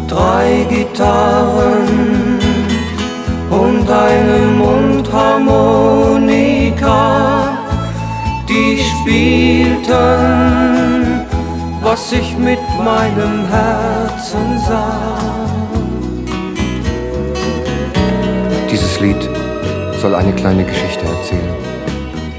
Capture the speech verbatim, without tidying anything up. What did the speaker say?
drei Gitarren und eine Mundharmonika, die spielten, was ich mit meinem Herzen sah. Dieses Lied soll eine kleine Geschichte erzählen.